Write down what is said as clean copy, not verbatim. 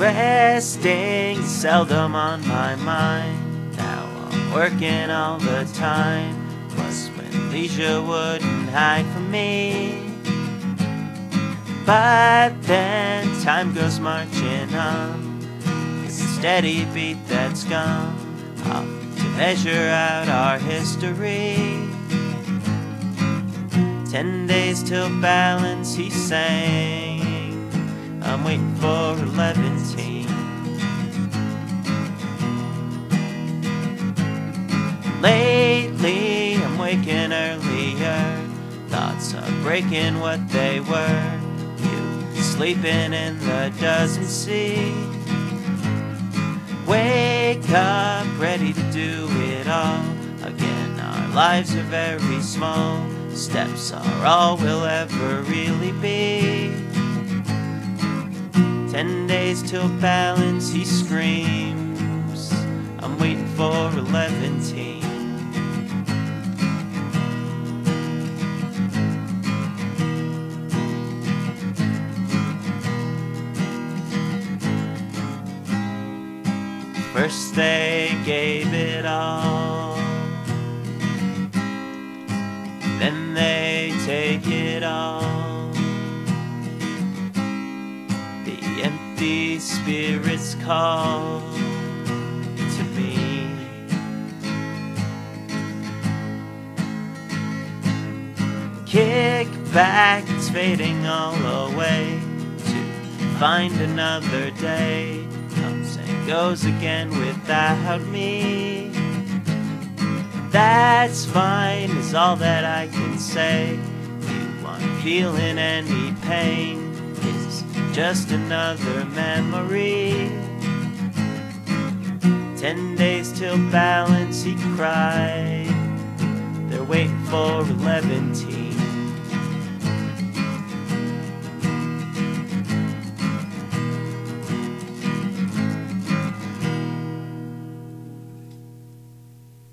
Resting seldom on my mind. Now I'm working all the time. Was when leisure wouldn't hide from me. But then time goes marching on. It's a steady beat that's gone off to measure out our history. 10 days till balance, he sang. I'm waiting for 11-teen. Lately, I'm waking earlier. Thoughts are breaking what they were. You sleeping in the doesn't see. Wake up, ready to do it all again. Our lives are very small. Steps are all we'll ever really be. 10 days till balance, he screams. I'm waiting for 11-teen. First they gave it all, then they take it all. The empty spirits call to me. Kick back, it's fading all away to find another day. Comes and goes again without me. That's fine, is all that I can say. You aren't feeling any pain, it's just another memory. 10 days till balance, he cried. They're waiting for 11-teen.